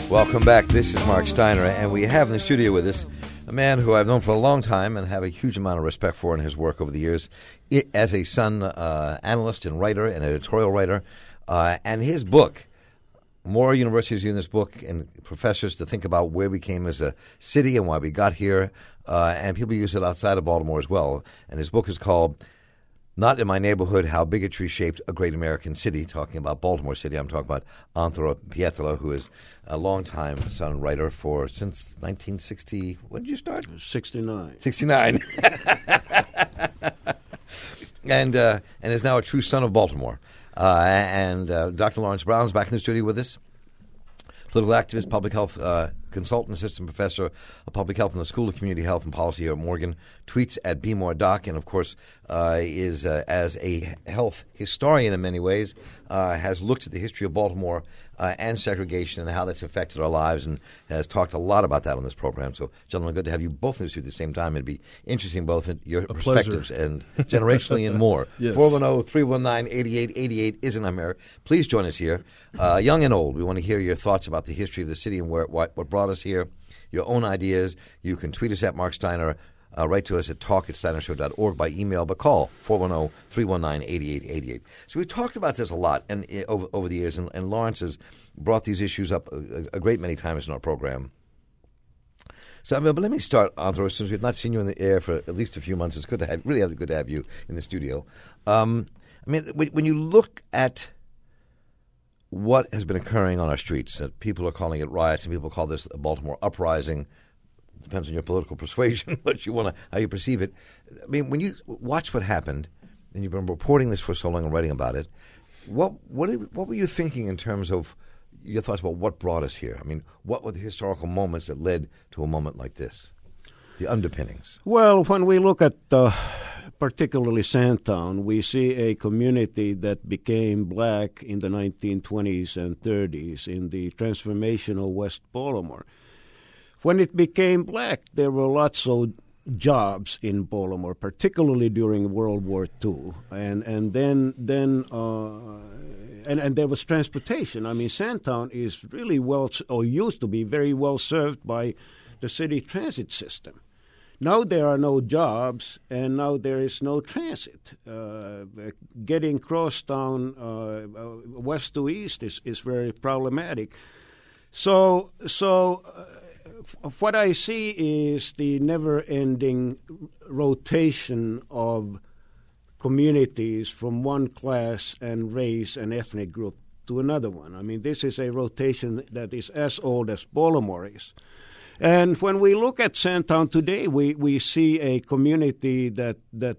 Welcome back. This is Mark Steiner, and we have in the studio with us a man who I've known for a long time and have a huge amount of respect for in his work over the years as a Sun analyst and writer and editorial writer. And his book, more universities in this book and professors to think about where we came as a city and why we got here, and people use it outside of Baltimore as well. And his book is called Not in My Neighborhood, How Bigotry Shaped a Great American City, talking about Baltimore City. I'm talking about Anthony Pietola, who is a longtime Sun writer since 1960. When did you start? 69. 69. and is now a true son of Baltimore. Dr. Lawrence Brown is back in the studio with us. Political activist, public health consultant, assistant professor of public health in the School of Community Health and Policy here at Morgan, tweets at BMoreDoc, and of course is as a health historian in many ways, has looked at the history of Baltimore and segregation and how that's affected our lives, and has talked a lot about that on this program. So, gentlemen, good to have you both in the studio at the same time. It'd be interesting both in your perspectives and generationally and more. Yes. 410-319-8888 is an America. Please join us here, young and old. We want to hear your thoughts about the history of the city and what brought us here, your own ideas. You can tweet us at Mark Steiner. Write to us at talk@steinershow.org by email, but call 410-319-8888. So we've talked about this a lot and over the years, and Lawrence has brought these issues up a great many times in our program. So, but let me start, Anthony, since we've not seen you in the air for at least a few months. It's good to have you in the studio. When you look at what has been occurring on our streets, people are calling it riots, and people call this a Baltimore uprising. Depends on your political persuasion, how you perceive it. I mean, when you watch what happened, and you've been reporting this for so long and writing about it, what were you thinking in terms of your thoughts about what brought us here? I mean, what were the historical moments that led to a moment like this? The underpinnings. Well, when we look at particularly Sandtown, we see a community that became black in the 1920s and 30s in the transformation of West Baltimore. When it became black, there were lots of jobs in Baltimore, particularly during World War II, and then there was transportation. I mean, Sandtown is really used to be very well served by the city transit system. Now there are no jobs, and now there is no transit. Getting crosstown west to east is very problematic. So what I see is the never-ending rotation of communities from one class and race and ethnic group to another one. I mean, this is a rotation that is as old as Baltimore is. And when we look at Sandtown today, we see a community that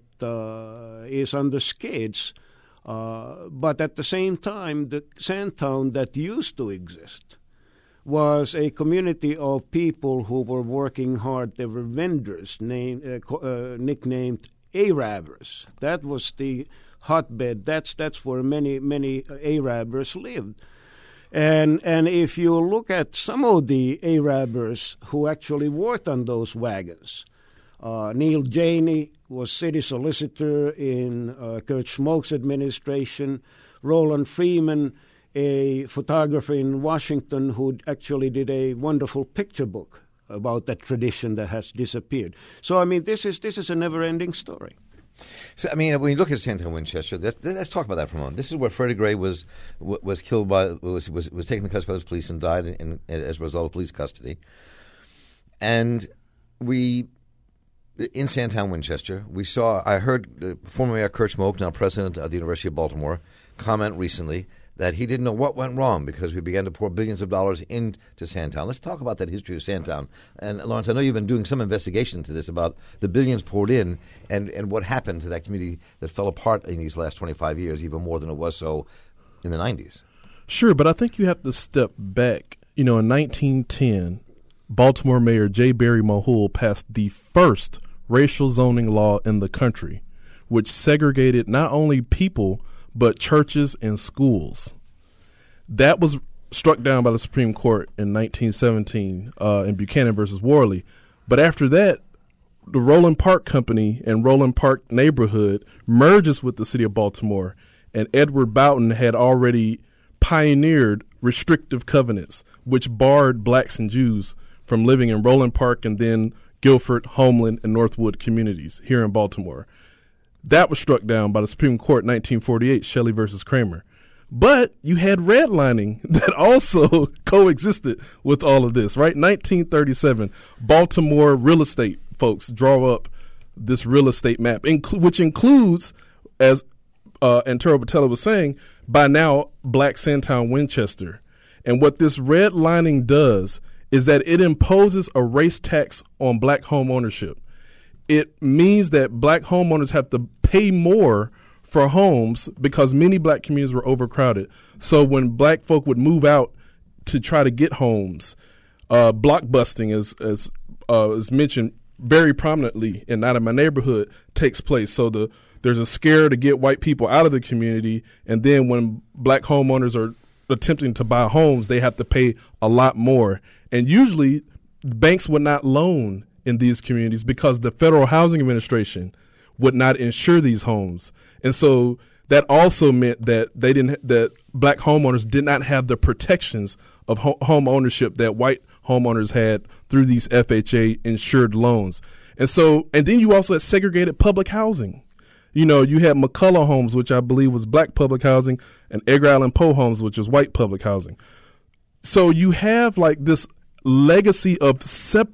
is under skids, but at the same time, the Sandtown that used to exist was a community of people who were working hard. There were vendors nicknamed Arabers. That was the hotbed. That's where many Arabers lived. And if you look at some of the Arabers who actually worked on those wagons, Neil Janey was city solicitor in Kurt Schmoke's administration. Roland Freeman, a photographer in Washington who actually did a wonderful picture book about that tradition that has disappeared. So, I mean, this is a never-ending story. So, I mean, when you look at Sandtown Winchester, let's talk about that for a moment. This is where Freddie Gray was killed was taken to custody by the police and died as a result of police custody. And in Sandtown Winchester, I heard former Mayor Kurt Schmoke, now president of the University of Baltimore, comment recently that he didn't know what went wrong because we began to pour billions of dollars into Sandtown. Let's talk about that history of Sandtown. And, Lawrence, I know you've been doing some investigation into this about the billions poured in and what happened to that community that fell apart in these last 25 years, even more than it was so in the 90s. Sure, but I think you have to step back. You know, in 1910, Baltimore Mayor J. Barry Mahul passed the first racial zoning law in the country, which segregated not only people but churches and schools. That was struck down by the Supreme Court in 1917 in Buchanan versus Worley. But after that, the Roland Park Company and Roland Park neighborhood merges with the city of Baltimore, and Edward Boughton had already pioneered restrictive covenants, which barred blacks and Jews from living in Roland Park and then Guilford, Homeland, and Northwood communities here in Baltimore. That was struck down by the Supreme Court in 1948, Shelley versus Kramer. But you had redlining that also coexisted with all of this, right? 1937, Baltimore real estate folks draw up this real estate map, which includes, as Antero Patella was saying, by now, Black Sandtown Winchester. And what this redlining does is that it imposes a race tax on black home ownership. It means that black homeowners have to pay more for homes because many black communities were overcrowded. So when black folk would move out to try to get homes, blockbusting, as mentioned very prominently in Out of My Neighborhood, takes place. So there's a scare to get white people out of the community, and then when black homeowners are attempting to buy homes, they have to pay a lot more. And usually banks would not loan in these communities because the Federal Housing Administration would not insure these homes. And so that also meant that that black homeowners did not have the protections of home ownership that white homeowners had through these FHA insured loans. And then you also had segregated public housing. You know, you had McCullough Homes, which I believe was black public housing, and Edgar Allan Poe Homes, which was white public housing. So you have like this legacy of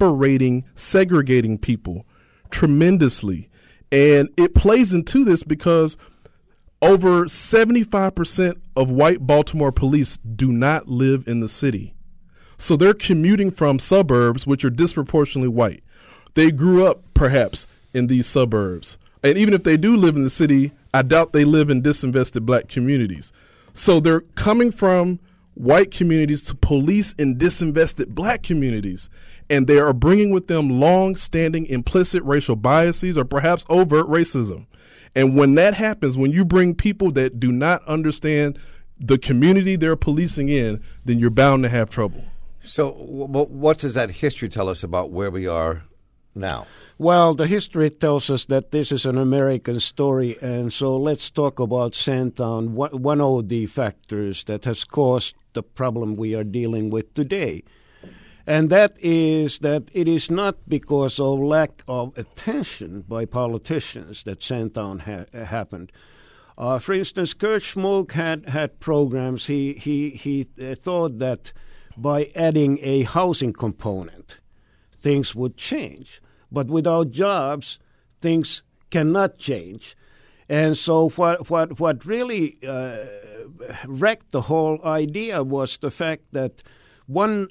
segregating people tremendously. And it plays into this because over 75% of white Baltimore police do not live in the city. So they're commuting from suburbs, which are disproportionately white. They grew up, perhaps, in these suburbs. And even if they do live in the city, I doubt they live in disinvested black communities. So they're coming from white communities to police in disinvested black communities. And they are bringing with them long-standing implicit racial biases or perhaps overt racism. And when that happens, when you bring people that do not understand the community they're policing in, then you're bound to have trouble. So what does that history tell us about where we are now? Well, the history tells us that this is an American story, and so let's talk about Sandtown, one of the factors that has caused the problem we are dealing with today. And that is that it is not because of lack of attention by politicians that Sandtown happened. For instance, Kurt Schmoke had programs. He thought that by adding a housing component, things would change. But without jobs, things cannot change. And so what really wrecked the whole idea was the fact that one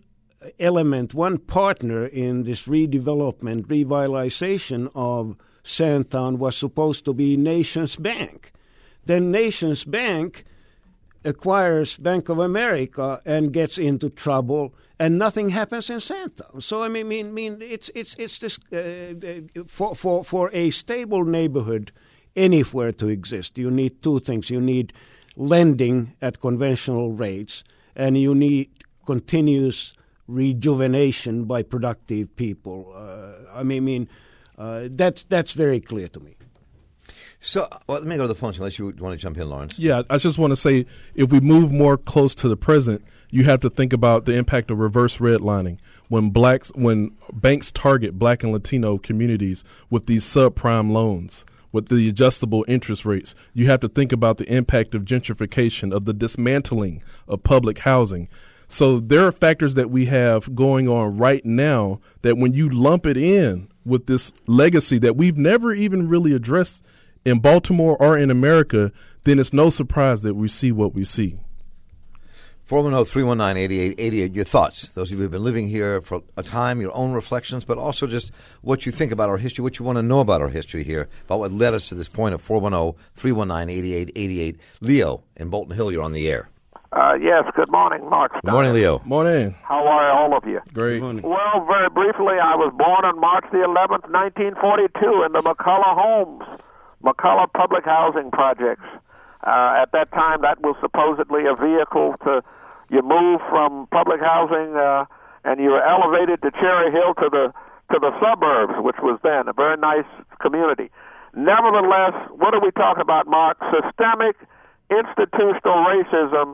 partner in this redevelopment, revitalization of Sandtown was supposed to be Nations Bank. Then Nations Bank acquires Bank of America and gets into trouble, and nothing happens in Sandtown. So I mean, it's this for a stable neighborhood anywhere to exist. You need two things: you need lending at conventional rates, and you need continuous rejuvenation by productive people. That's very clear to me. So let me go to the phone unless you want to jump in, Lawrence. Yeah, I just want to say if we move more close to the present, you have to think about the impact of reverse redlining. When banks target black and Latino communities with these subprime loans, with the adjustable interest rates, you have to think about the impact of gentrification, of the dismantling of public housing. So there are factors that we have going on right now that when you lump it in with this legacy that we've never even really addressed in Baltimore or in America, then it's no surprise that we see what we see. 410-319-8888, your thoughts. Those of you who have been living here for a time, your own reflections, but also just what you think about our history, what you want to know about our history here, about what led us to this point of 410-319-8888. Leo in Bolton Hill, you're on the air. Yes, good morning, Mark. Good morning, Leo. Morning. How are all of you? Great. Well, very briefly, I was born on March the 11th, 1942 in the McCullough Public Housing Projects. At that time, that was supposedly a vehicle you move from public housing and you were elevated to Cherry Hill to the suburbs, which was then a very nice community. Nevertheless, what are we talking about, Mark? Systemic institutional racism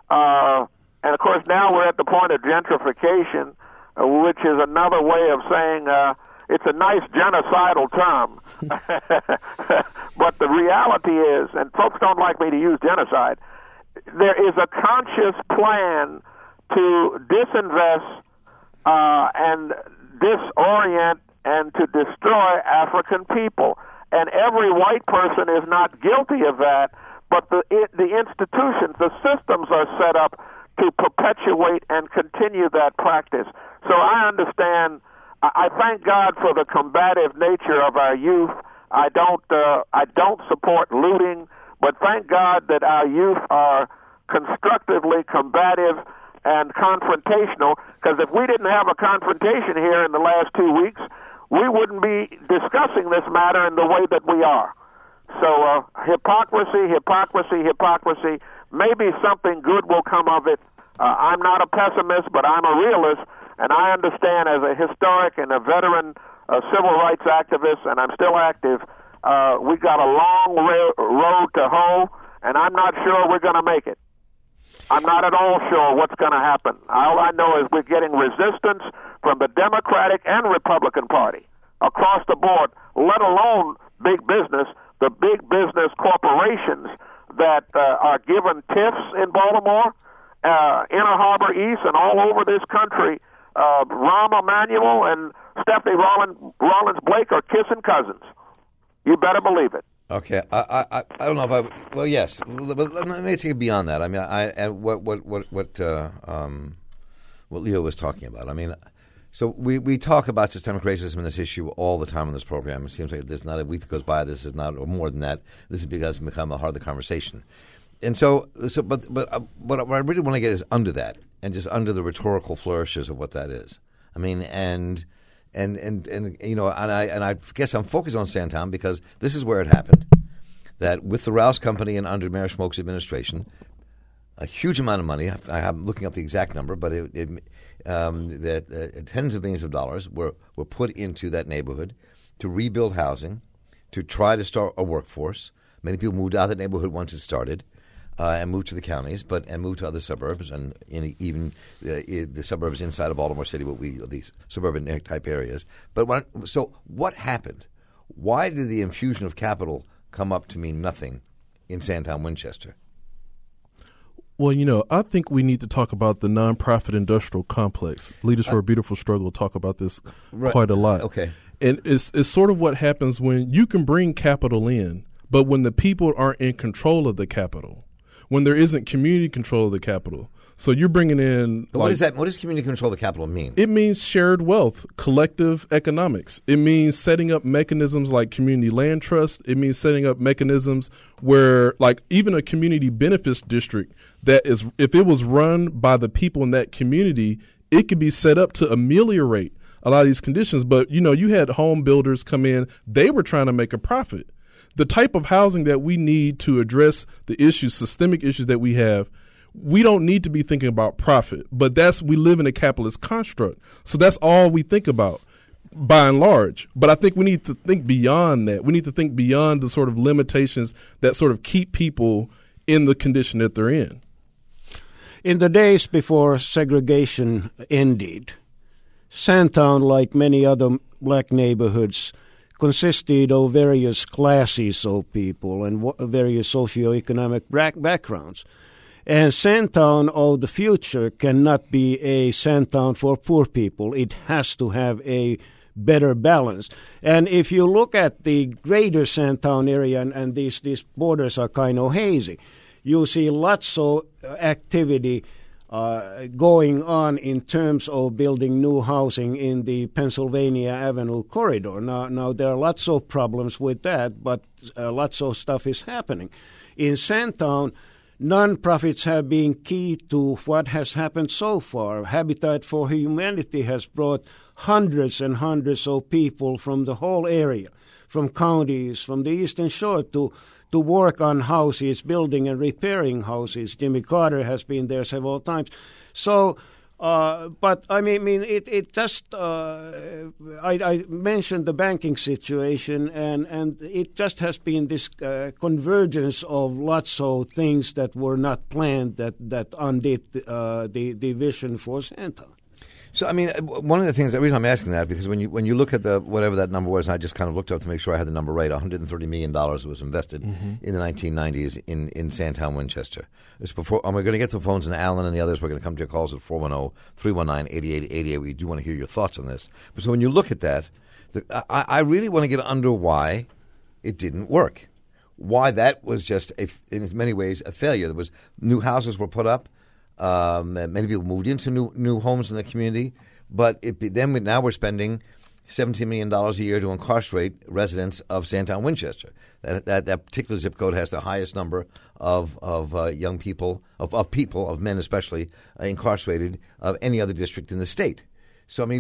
And of course, now we're at the point of gentrification, which is another way of saying it's a nice genocidal term. But the reality is, and folks don't like me to use genocide, there is a conscious plan to disinvest and disorient and to destroy African people. And every white person is not guilty of that, but the institutions, the systems are set up to perpetuate and continue that practice. So I understand. I thank God for the combative nature of our youth. I don't support looting, but thank God that our youth are constructively combative and confrontational, because if we didn't have a confrontation here in the last 2 weeks, we wouldn't be discussing this matter in the way that we are. So hypocrisy. Maybe something good will come of it. I'm not a pessimist, but I'm a realist, and I understand as a historic and a veteran civil rights activist, and I'm still active, we got a long road to hoe, and I'm not sure we're going to make it. I'm not at all sure what's going to happen. All I know is we're getting resistance from the Democratic and Republican Party across the board, let alone big business, the big business corporations that are given TIFs in Baltimore, Inner Harbor East, and all over this country. Rahm Emanuel and Stephanie Rollins Blake are kissing cousins. You better believe it. Okay, I don't know if I. Well, yes, but let me take it beyond that. I mean, what Leo was talking about. I mean, so we talk about systemic racism and this issue all the time on this program. It seems like there's not a week that goes by. This is not, or more than that. This is because it's become a part of the conversation. And but what I really want to get is under that, and just under the rhetorical flourishes of what that is. I mean, and you know, and I guess I'm focused on Sandtown because this is where it happened. That with the Rouse Company and under Mayor Schmoke's administration, a huge amount of money. I'm looking up the exact number, but tens of millions of dollars were put into that neighborhood to rebuild housing, to try to start a workforce. Many people moved out of that neighborhood once it started. And moved to the counties, and moved to other suburbs, and even the suburbs inside of Baltimore City, these suburban type areas. But what happened? Why did the infusion of capital come up to mean nothing in Sandtown, Winchester? Well, you know, I think we need to talk about the nonprofit industrial complex. Leaders for a Beautiful Struggle talk about this quite a lot. Okay, and it's sort of what happens when you can bring capital in, but when the people aren't in control of the capital. When there isn't community control of the capital. So you're bringing in... What is that? What does community control of the capital mean? It means shared wealth, collective economics. It means setting up mechanisms like community land trust. It means setting up mechanisms where, like, even a community benefits district that is, if it was run by the people in that community, it could be set up to ameliorate a lot of these conditions. But, you know, you had home builders come in. They were trying to make a profit. The type of housing that we need to address the issues, systemic issues that we have, we don't need to be thinking about profit. But we live in a capitalist construct. So that's all we think about by and large. But I think we need to think beyond that. We need to think beyond the sort of limitations that sort of keep people in the condition that they're in. In the days before segregation ended, Sandtown, like many other black neighborhoods, consisted of various classes of people and various socioeconomic backgrounds. And Sandtown of the future cannot be a Sandtown for poor people. It has to have a better balance. And if you look at the greater Sandtown area, and these borders are kind of hazy, you see lots of activity going on in terms of building new housing in the Pennsylvania Avenue corridor. Now there are lots of problems with that, but lots of stuff is happening. In Sandtown, nonprofits have been key to what has happened so far. Habitat for Humanity has brought hundreds and hundreds of people from the whole area, from counties, from the Eastern Shore to work on houses, building and repairing houses. Jimmy Carter has been there several times. So But I mean, it just. I mentioned the banking situation, and it just has been this convergence of lots of things that were not planned that undid the vision for Sandtown. So, I mean, one of the things, the reason I'm asking that, because when you look at whatever that number was, and I just kind of looked up to make sure I had the number right, $130 million was invested in the 1990s in Sandtown, Winchester. This before, and we're going to get to the phones, and Alan and the others, we're going to come to your calls at 410-319-8888. We do want to hear your thoughts on this. But so when you look at that, I really want to get under why it didn't work. Why that was just, in many ways, a failure. There was new houses were put up. Many people moved into new homes in the community, but now we're spending $17 million a year to incarcerate residents of Sandtown, Winchester. That particular zip code has the highest number of young people, of men especially, incarcerated of any other district in the state. So I mean,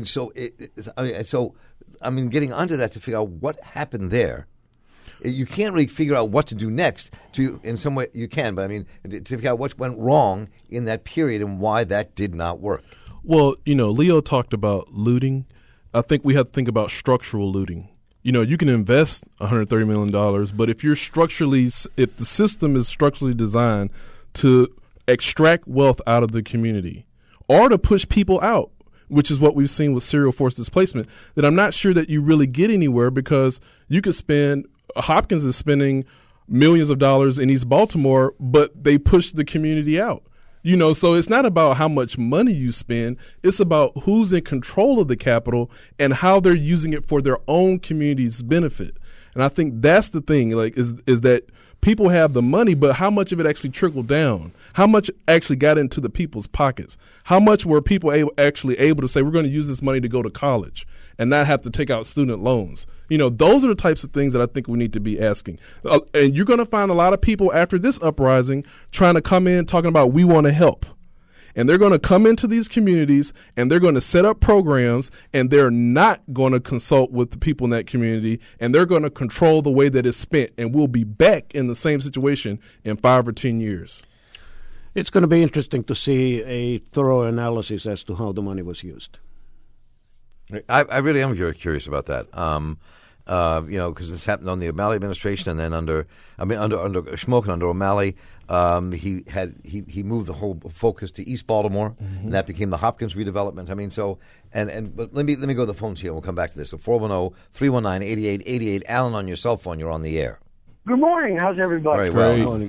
getting onto that to figure out what happened there. You can't really figure out what to do next. In some way, you can, but I mean, to figure out what went wrong in that period and why that did not work. Well, Leo talked about looting. I think we have to think about structural looting. You can invest $130 million, but if the system is structurally designed to extract wealth out of the community or to push people out, which is what we've seen with serial forced displacement, then I'm not sure that you really get anywhere, because you could spend – Hopkins is spending millions of dollars in East Baltimore, but they push the community out. So it's not about how much money you spend. It's about who's in control of the capital and how they're using it for their own community's benefit. And I think that's the thing, is that people have the money, but how much of it actually trickled down? How much actually got into the people's pockets? How much were people actually able to say, we're going to use this money to go to college and not have to take out student loans? Those are the types of things that I think we need to be asking. And you're going to find a lot of people after this uprising trying to come in talking about, we want to help. And they're going to come into these communities and they're going to set up programs, and they're not going to consult with the people in that community, and they're going to control the way that it's spent. And we'll be back in the same situation in 5 or 10 years. It's going to be interesting to see a thorough analysis as to how the money was used. I really am very curious about that. Because this happened on the O'Malley administration, and then under Schmoke and under O'Malley, he moved the whole focus to East Baltimore, and that became the Hopkins redevelopment. I mean, so but let me go to the phones here, and we'll come back to this. So 410-319-8888. Alan, on your cell phone, you're on the air. Good morning. How's everybody? Very well. Good morning.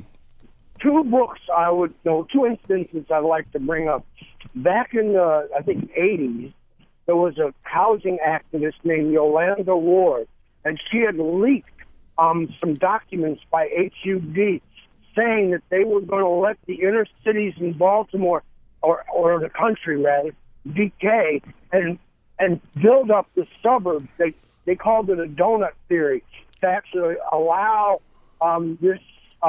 Two instances I'd like to bring up. Back in the, I think, 80s, there was a housing activist named Yolanda Ward, and she had leaked some documents by HUD saying that they were going to let the inner cities in Baltimore, or the country rather, decay and build up the suburbs. They called it a donut theory, to actually allow this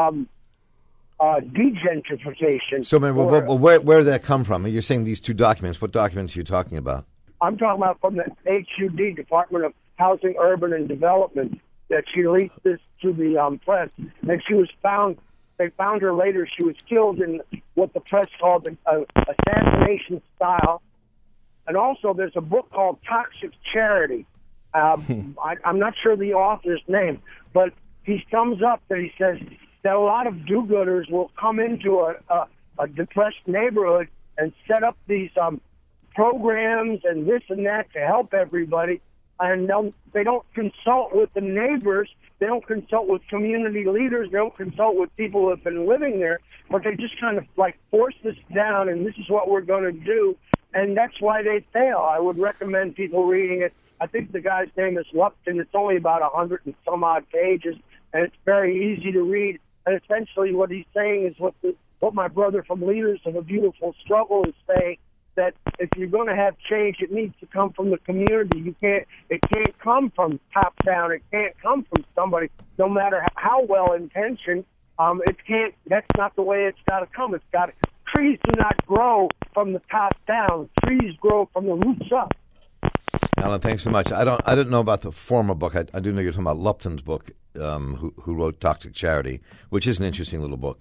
degentrification. So, man, where did that come from? You're saying these two documents. What documents are you talking about? I'm talking about from the HUD, Department of Housing, Urban, and Development, that she leaked this to the press. And she was found, they found her later, she was killed in what the press called an assassination style. And also there's a book called Toxic Charity. I'm not sure the author's name, but he sums up that he says that a lot of do-gooders will come into a depressed neighborhood and set up these programs and this and that to help everybody, and they don't consult with the neighbors, they don't consult with community leaders, they don't consult with people who have been living there, but they just kind of like force this down, and this is what we're going to do, and that's why they fail. I would recommend people reading it. I think the guy's name is Lupton. It's only about 100 and some odd pages, and it's very easy to read. And essentially what he's saying is what my brother from Leaders of a Beautiful Struggle is saying, that if you're going to have change, it needs to come from the community. It can't come from top down. It can't come from somebody, no matter how well intentioned. That's not the way it's got to come. Trees do not grow from the top down. Trees grow from the roots up. Alan, thanks so much. I don't know about the former book. I do know you're talking about Lupton's book, who wrote Toxic Charity, which is an interesting little book.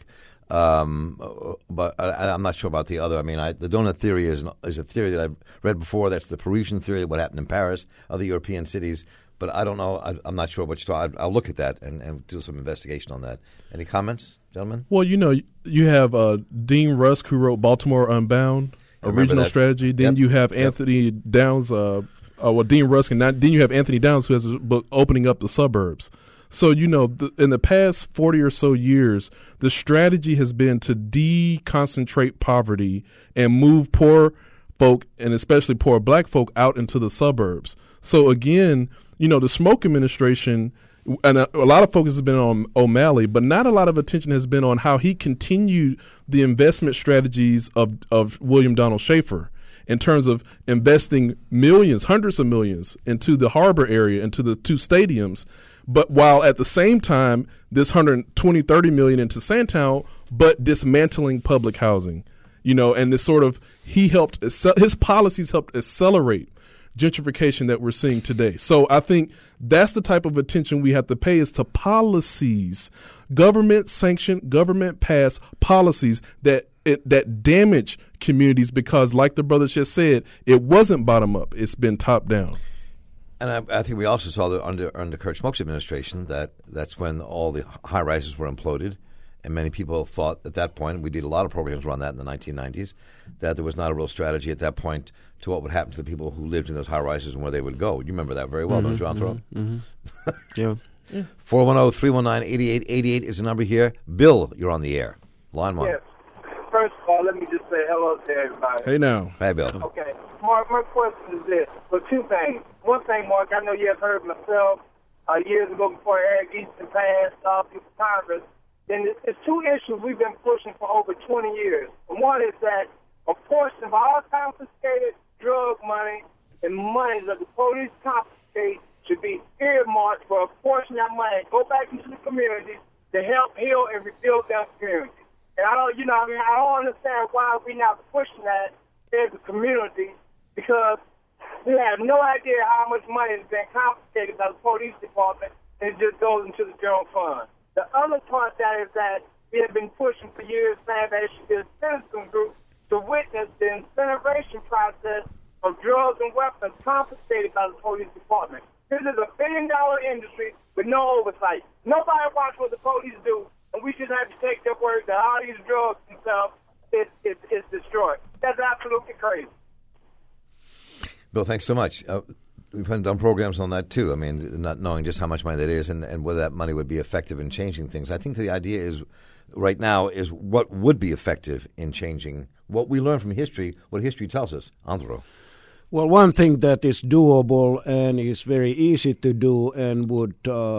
But I'm not sure about the other. I mean, the donut theory is a theory that I've read before. That's the Parisian theory, what happened in Paris, other European cities. But I don't know. I'm not sure what you're talking. I'll look at that and do some investigation on that. Any comments, gentlemen? Well, you have Dean Rusk, who wrote Baltimore Unbound, a regional strategy. Then you have Anthony Downs, Dean Rusk, and then you have Anthony Downs, who has a book, Opening Up the Suburbs. So, in the past 40 or so years, the strategy has been to deconcentrate poverty and move poor folk, and especially poor black folk, out into the suburbs. So, again, the Smoke administration, and a lot of focus has been on O'Malley, but not a lot of attention has been on how he continued the investment strategies of William Donald Schaefer in terms of investing millions, hundreds of millions into the harbor area, into the two stadiums. But while at the same time, this 30 million into Sandtown, but dismantling public housing, and this sort of, his policies helped accelerate gentrification that we're seeing today. So I think that's the type of attention we have to pay, is to policies, government sanctioned, government passed policies that damage communities, because like the brother just said, it wasn't bottom up, it's been top down. And I think we also saw that under Kurt Schmoke's administration that's when all the high rises were imploded, and many people thought at that point, we did a lot of programs around that in the 1990s, that there was not a real strategy at that point to what would happen to the people who lived in those high rises and where they would go. You remember that very well, don't you, Anthro? Yeah. 410-319-8888 is the number here. Bill, you're on the air. Line one. Yes. First of all, let me just say hello to everybody. Hey now. Hey, Bill. Okay. Mark, my question is this. Well, two things. One thing, Mark, I know you have heard myself years ago before Eric Easton passed through Congress. And it's two issues we've been pushing for over 20 years. And one is that a portion of all confiscated drug money and money that the police confiscate should be earmarked for a portion of that money, go back into the communities to help heal and rebuild that community. And I don't understand why we're not pushing that as a community, because we have no idea how much money has been confiscated by the police department, and it just goes into the general fund. The other part that is that we have been pushing for years, saying that it should be a citizen group to witness the incineration process of drugs and weapons confiscated by the police department. This is a billion-dollar industry with no oversight. Nobody watches what the police do, and we just have to take their word that all these drugs themselves is destroyed. That's absolutely crazy. Bill, thanks so much. We've done programs on that, too. I mean, not knowing just how much money that is and whether that money would be effective in changing things. I think the idea is, right now, is what would be effective in changing what we learn from history, what history tells us. Andro. Well, one thing that is doable and is very easy to do and would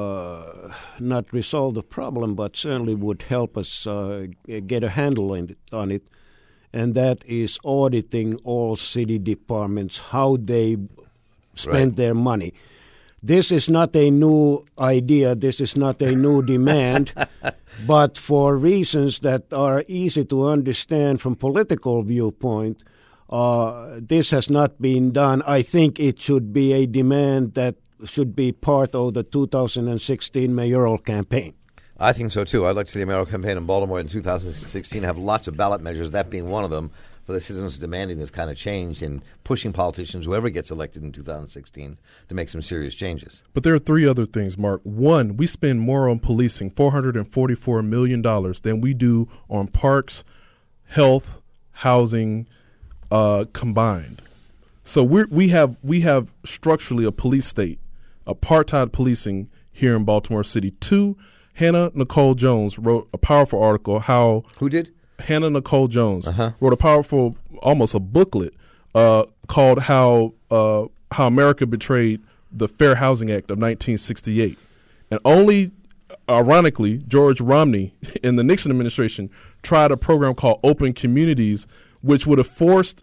not resolve the problem, but certainly would help us get a handle on it, and that is auditing all city departments, how they spend their money. This is not a new idea. This is not a new demand. But for reasons that are easy to understand from political viewpoint, this has not been done. I think it should be a demand that should be part of the 2016 mayoral campaign. I think so, too. I'd like to see the mayoral campaign in Baltimore in 2016 have lots of ballot measures, that being one of them, for the citizens demanding this kind of change and pushing politicians, whoever gets elected in 2016, to make some serious changes. But there are three other things, Mark. One, we spend more on policing, $444 million, than we do on parks, health, housing, combined. So we have structurally a police state, apartheid policing here in Baltimore City. Two, Hannah Nicole Jones wrote a powerful article. Who did? Hannah Nicole Jones wrote a powerful, almost a booklet called "How America Betrayed the Fair Housing Act of 1968," and only, ironically, George Romney in the Nixon administration tried a program called Open Communities, which would have forced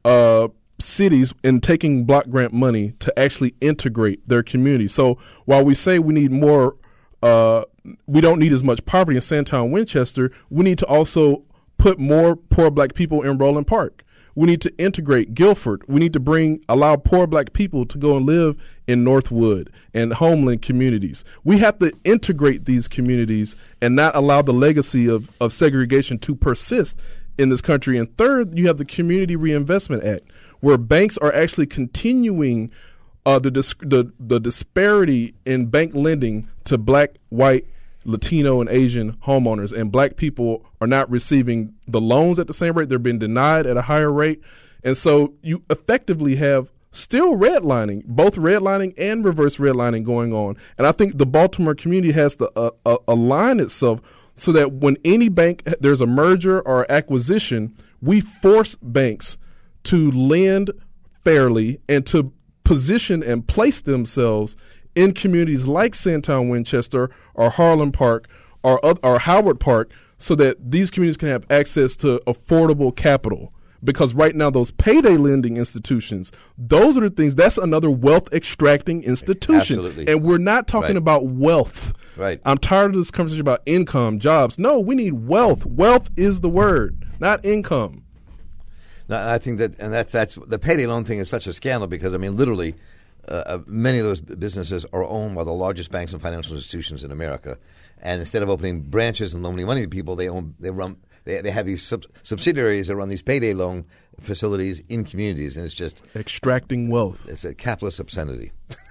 cities in taking block grant money to actually integrate their community. So while we say we need more, we don't need as much poverty in Sandtown, Winchester, we need to also put more poor black people in Roland Park. We need to integrate Guilford. We need to allow poor black people to go and live in Northwood and homeland communities. We have to integrate these communities and not allow the legacy of segregation to persist in this country. And third, you have the Community Reinvestment Act, where banks are actually continuing the disparity in bank lending to black, white, Latino, and Asian homeowners. And black people are not receiving the loans at the same rate. They're being denied at a higher rate. And so you effectively have still redlining, both redlining and reverse redlining going on. And I think the Baltimore community has to align itself so that when any bank, there's a merger or acquisition, we force banks to lend fairly and to position and place themselves in communities like Sandtown Winchester or Harlem Park or Howard Park so that these communities can have access to affordable capital. Because right now, those payday lending institutions, those are the things, that's another wealth extracting institution. Absolutely. And we're not talking about wealth. Right. I'm tired of this conversation about income, jobs. No, we need wealth. Wealth is the word, not income. No, I think that's the payday loan thing is such a scandal because, I mean, literally, many of those businesses are owned by the largest banks and financial institutions in America. And instead of opening branches and loaning money to people, they have these subsidiaries that run these payday loan facilities in communities, and it's just extracting wealth. It's a capitalist obscenity.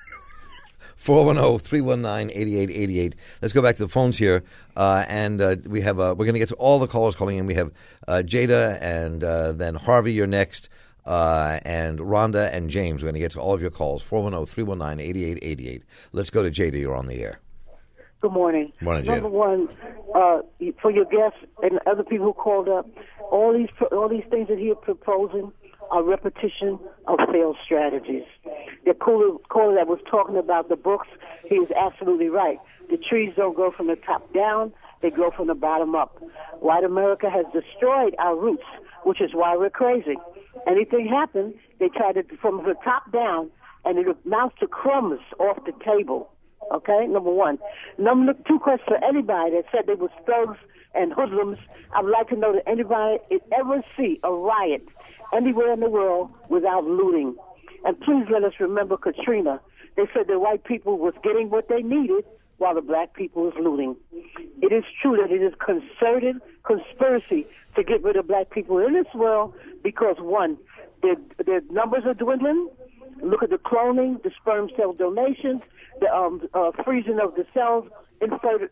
410-319-8888. Let's go back to the phones here, and we have we're going to get to all the callers calling in. We have Jada and then Harvey. You're next, and Rhonda and James. We're going to get to all of your calls. 410-319-8888. Let's go to Jada. You're on the air. Good morning. Morning, Jada. Number one, for your guests and other people who called up, all these things that he is proposing are repetition of failed strategies. The caller that was talking about the books, he is absolutely right. The trees don't grow from the top down; they grow from the bottom up. White America has destroyed our roots, which is why we're crazy. Anything happens, they try to from the top down, and it amounts to crumbs off the table. Okay, number one. Number two, question for anybody that said they were thugs and hoodlums. I would like to know that anybody ever see a riot anywhere in the world without looting. And please let us remember Katrina. They said the white people was getting what they needed while the black people was looting. It is true that it is concerted conspiracy to get rid of black people in this world because, one, their numbers are dwindling. Look at the cloning, the sperm cell donations, the freezing of the cells, in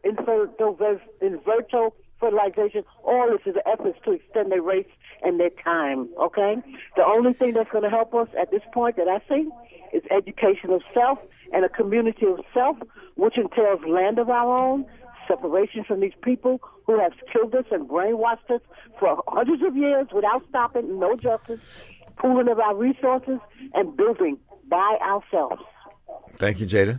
vitro fertilization. All this is efforts to extend their race and their time, okay? The only thing that's going to help us at this point that I see is education of self and a community of self, which entails land of our own, separation from these people who have killed us and brainwashed us for hundreds of years without stopping, no justice, pooling of our resources, and building by ourselves. Thank you, Jada.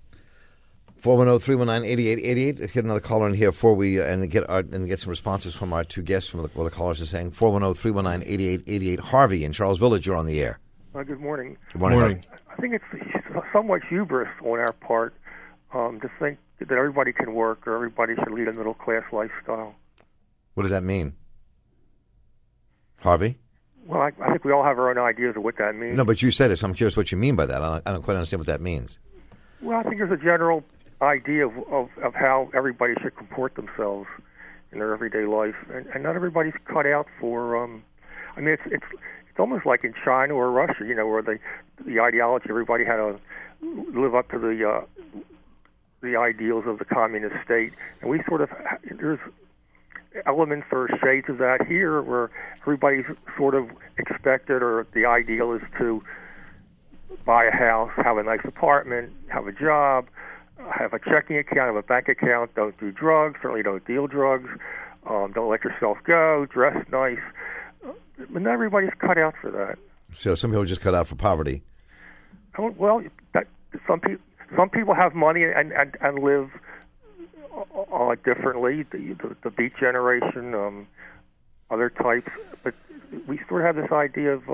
410-319-8888. Let's get another caller in here before we get some responses from our two guests from what the callers are saying. 410-319-8888. Harvey in Charles Village, you're on the air. Good morning. Good morning. I think it's somewhat hubris on our part to think that everybody can work or everybody should lead a middle-class lifestyle. What does that mean? Harvey? Well, I think we all have our own ideas of what that means. No, but you said it, so I'm curious what you mean by that. I don't quite understand what that means. Well, I think there's a general idea of how everybody should comport themselves in their everyday life, and not everybody's cut out for. I mean, it's almost like in China or Russia, where the ideology everybody had to live up to the ideals of the communist state, and we sort of there's elements or shades of that here, where everybody's sort of expected, or the ideal is to buy a house, have a nice apartment, have a job, have a checking account, have a bank account, don't do drugs, certainly don't deal drugs, don't let yourself go, dress nice. But not everybody's cut out for that. So some people are just cut out for poverty. Well, some people have money and live differently. The Beat Generation, other types, but we sort of have this idea of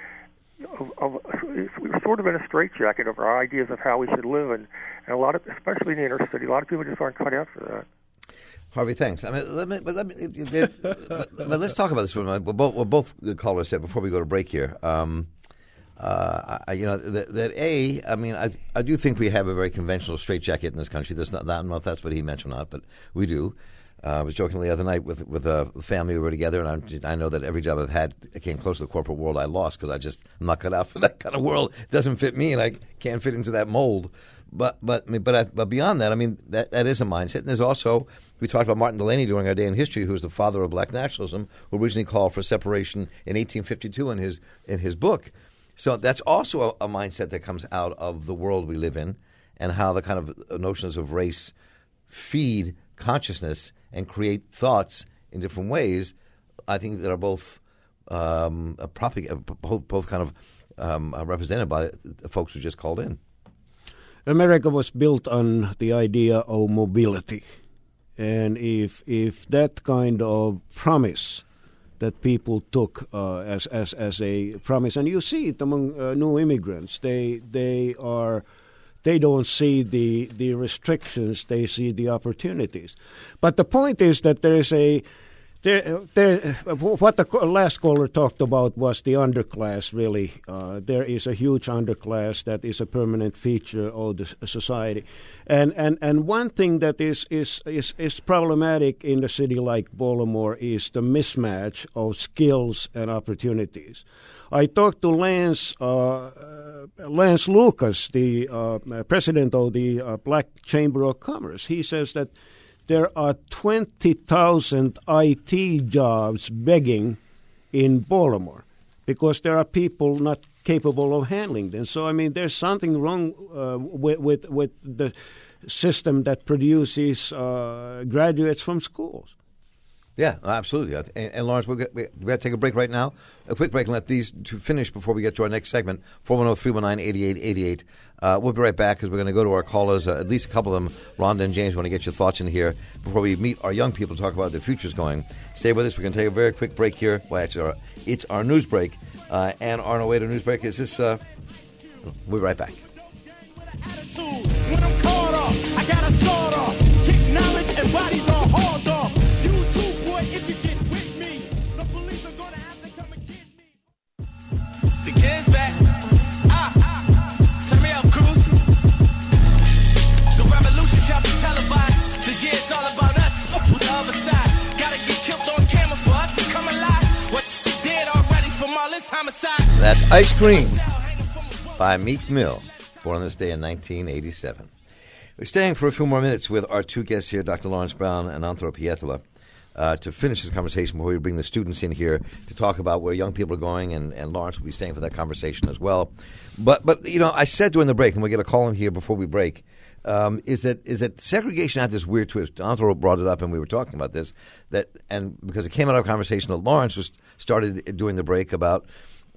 we're sort of in a straitjacket of our ideas of how we should live, and a lot of, especially in the inner city, a lot of people just aren't cut out for that. Harvey, thanks. I mean, but let's talk about this for a moment. What both callers said before we go to break here. I do think we have a very conventional straitjacket in this country. I don't know if that's what he mentioned or not, but we do. I was joking the other night with a family we were together, and I know that every job I've had that came close to the corporate world, I lost because I'm not cut out for that kind of world. It doesn't fit me, and I can't fit into that mold. But beyond that, I mean, that is a mindset. And there's also, we talked about Martin Delaney during our day in history, who was the father of black nationalism, who originally called for separation in 1852 in his book. So that's also a mindset that comes out of the world we live in, and how the kind of notions of race feed consciousness and create thoughts in different ways. I think that are both both kind of represented by the folks who just called in. America was built on the idea of mobility, and if that kind of promise that people took as a promise, and you see it among new immigrants, they don't see the restrictions, they see the opportunities. But the point is that what the last caller talked about was the underclass, really. There is a huge underclass that is a permanent feature of the society. And one thing that is problematic in a city like Baltimore is the mismatch of skills and opportunities. I talked to Lance Lucas, the president of the Black Chamber of Commerce. He says that there are 20,000 IT jobs begging in Baltimore because there are people not capable of handling them. So, I mean, there's something wrong with the system that produces graduates from schools. Yeah, absolutely. And Lawrence, we got to take a break right now. A quick break and let these two finish before we get to our next segment, 410-319-8888. We'll be right back because we're going to go to our callers, at least a couple of them. Rhonda and James want to get your thoughts in here before we meet our young people to talk about where their future's going. Stay with us. We're going to take a very quick break here. Well, actually, it's our news break. And on our way to news break is this. We'll be right back. When I'm caught up, I got a sword off. Kick knowledge and bodies on hard off. You too, boy, if you get with me, the police are gonna have to come and get me. The kids back. Turn me up, Cruz. The revolution shall be televised. This year it's all about us. On the other side, gotta get killed on camera for us to come alive. What you did already from all this homicide. That's Ice Cream by Meek Mill, born on this day in 1987. We're staying for a few more minutes with our two guests here, Dr. Lawrence Brown and Anthro Pietola, to finish this conversation before we bring the students in here to talk about where young people are going, and Lawrence will be staying for that conversation as well. But you know, I said during the break, and we'll get a call in here before we break, is that segregation had this weird twist. Anthro brought it up, and we were talking about this, and because it came out of a conversation that Lawrence started during the break about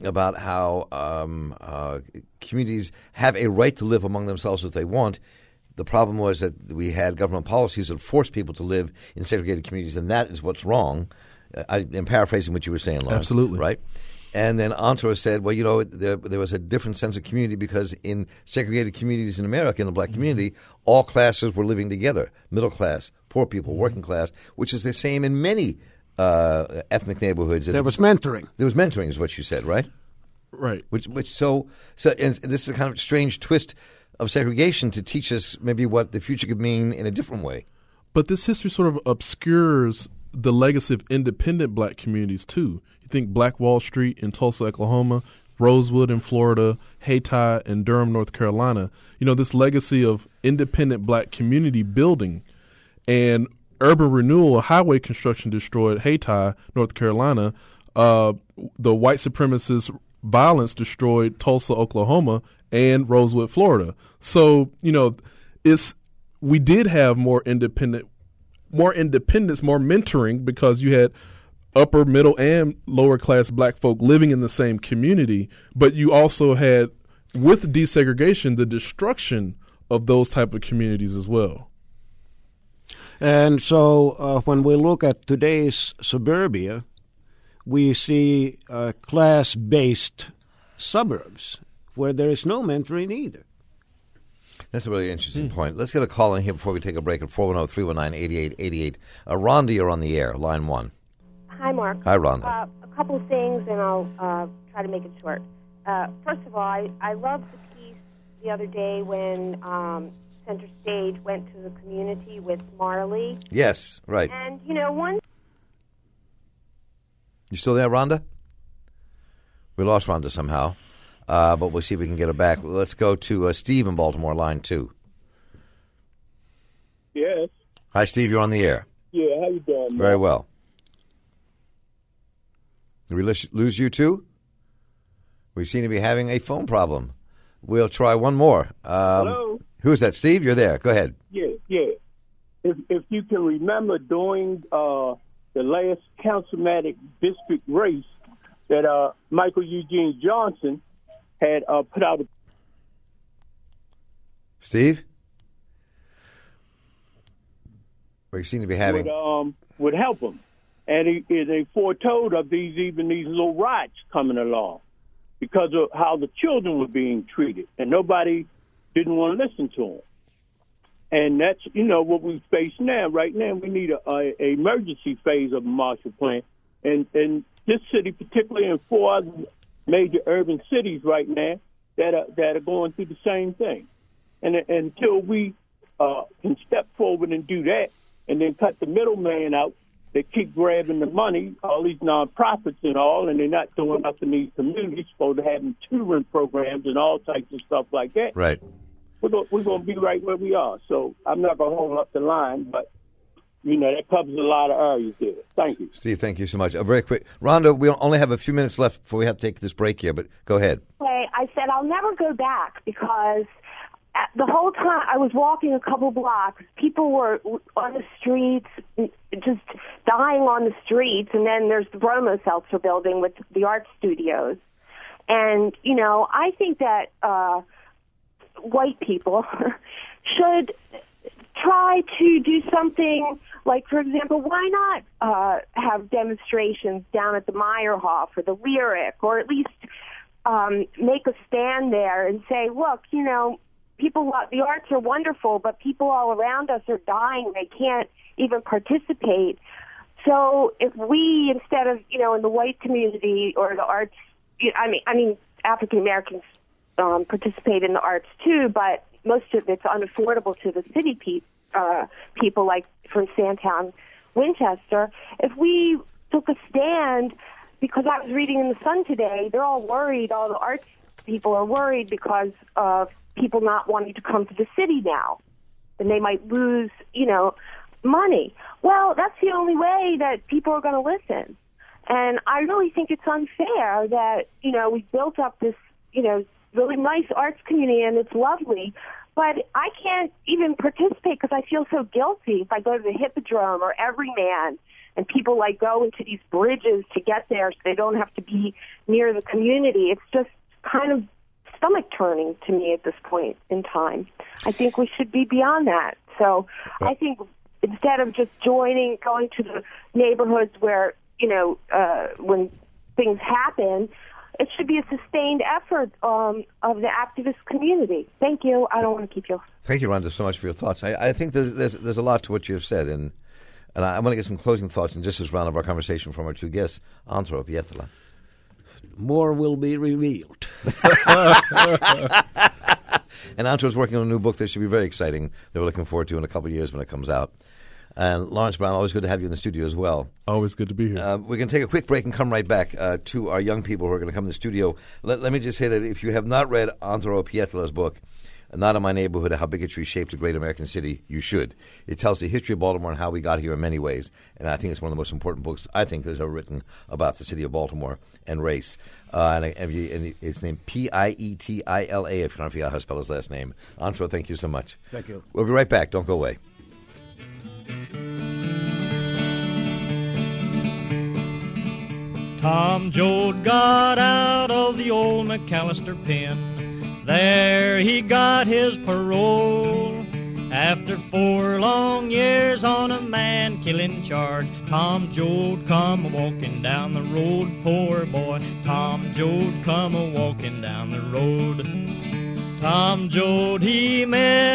how communities have a right to live among themselves as they want. The problem was that we had government policies that forced people to live in segregated communities, and that is what's wrong. I'm paraphrasing what you were saying, Lawrence. Absolutely. Right? And then Anthro said, well, you know, there was a different sense of community because in segregated communities in America, in the black community, all classes were living together, middle class, poor people, working class, which is the same in many ethnic neighborhoods. There was mentoring. There was mentoring is what you said, right? Right. So and this is a kind of strange twist of segregation to teach us maybe what the future could mean in a different way. But this history sort of obscures the legacy of independent black communities, too. You think Black Wall Street in Tulsa, Oklahoma, Rosewood in Florida, Hayti in Durham, North Carolina. You know, this legacy of independent black community building and urban renewal, highway construction destroyed Hayti, North Carolina. The white supremacist violence destroyed Tulsa, Oklahoma, and Rosewood, Florida. So, you know, we did have more independence, more mentoring, because you had upper, middle, and lower class black folk living in the same community. But you also had, with desegregation, the destruction of those type of communities as well. And so when we look at today's suburbia, we see class-based suburbs where there is no mentoring either. That's a really interesting point. Let's get a call in here before we take a break at 410-319-8888. Rhonda, you're on the air, line 1. Hi, Mark. Hi, Rhonda. A couple of things, and I'll try to make it short. First of all, I loved the piece the other day when Center Stage went to the community with Marley. Yes, right. And, you know, one... You still there, Rhonda? We lost Rhonda somehow, but we'll see if we can get her back. Let's go to Steve in Baltimore, line 2. Yes. Hi, Steve. You're on the air. Yeah, how you doing, man? Very well. Did we lose you too? We seem to be having a phone problem. We'll try one more. Hello? Who's that? Steve, you're there. Go ahead. Yeah. If you can remember during the last councilmatic district race that Michael Eugene Johnson had put out Steve? We seem to be having... would help him. And they foretold of these little riots coming along because of how the children were being treated, and nobody didn't want to listen to them. And that's, what we face now. Right now, we need a emergency phase of a Marshall Plan. And this city, particularly in 4 other major urban cities right now, that are going through the same thing. And until we can step forward and do that, and then cut the middleman out, they keep grabbing the money, all these nonprofits and all, and they're not doing enough in these communities, supposed to having tutoring programs and all types of stuff like that. Right. We're going to be right where we are. So I'm not going to hold up the line, but, that covers a lot of areas there. Thank you. Steve, thank you so much. Very quick. Rhonda, we only have a few minutes left before we have to take this break here, but go ahead. Okay, I said I'll never go back because the whole time I was walking a couple blocks, people were on the streets, just dying on the streets, and then there's the Bromo Seltzer building with the art studios. And, I think that white people should try to do something like, for example, why not have demonstrations down at the Meyerhoff or the Lyric, or at least make a stand there and say, look, people, the arts are wonderful, but people all around us are dying. They can't even participate. So if we, instead of, in the white community or the arts, I mean, African Americans participate in the arts too, but most of it's unaffordable to the city people, like from Sandtown, Winchester. If we took a stand, because I was reading in the Sun today, they're all worried, all the arts people are worried because of people not wanting to come to the city now, and they might lose, money. Well, that's the only way that people are going to listen. And I really think it's unfair that, we built up this, really nice arts community, and it's lovely, but I can't even participate because I feel so guilty if I go to the Hippodrome or Everyman, and people go into these bridges to get there so they don't have to be near the community. It's just kind of stomach turning to me at this point in time. I think we should be beyond that. So I think instead of just going to the neighborhoods where, when things happen, it should be a sustained effort of the activist community. Thank you. I don't want to keep you. Thank you, Rhonda, so much for your thoughts. I think there's a lot to what you have said, and I want to get some closing thoughts in just this round of our conversation from our two guests, Antero Pietila. More will be revealed. And Antro's working on a new book that should be very exciting that we're looking forward to in a couple of years when it comes out. And Lawrence Brown, always good to have you in the studio as well. Always good to be here. We're going to take a quick break and come right back to our young people who are going to come in the studio. Let me just say that if you have not read Antero Pietila's book, Not in My Neighborhood, How Bigotry Shaped a Great American City, you should. It tells the history of Baltimore and how we got here in many ways. And I think it's one of the most important books, I think, that's ever written about the city of Baltimore and race. And it's named Pietila, if you don't know how to spell his last name. Antero, thank you so much. Thank you. We'll be right back. Don't go away. Tom Joad got out of the old McAllister pen. There he got his parole. After 4 long years on a man-killing charge, Tom Joad come a-walking down the road, poor boy. Tom Joad come a-walking down the road. Tom Joad, he met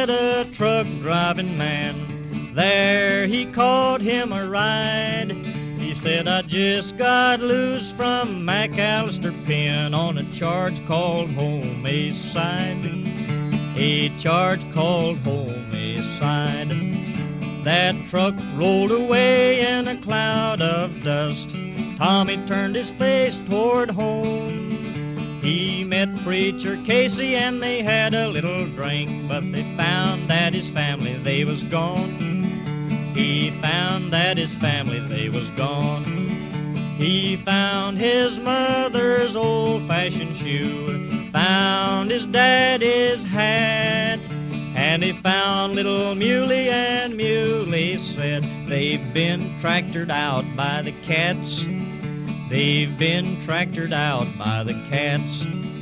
truck driving man. There he caught him a ride. He said, I just got loose from McAllister Pen on a charge called homicide. A charge called homicide. That truck rolled away in a cloud of dust. Tommy turned his face toward home. He met Preacher Casey and they had a little drink, but they found that his family, they was gone. He found that his family, they was gone. He found his mother's old-fashioned shoe, found his daddy's hat, and he found little Muley, and Muley said, they've been tractored out by the cats. They've been tractored out by the cats.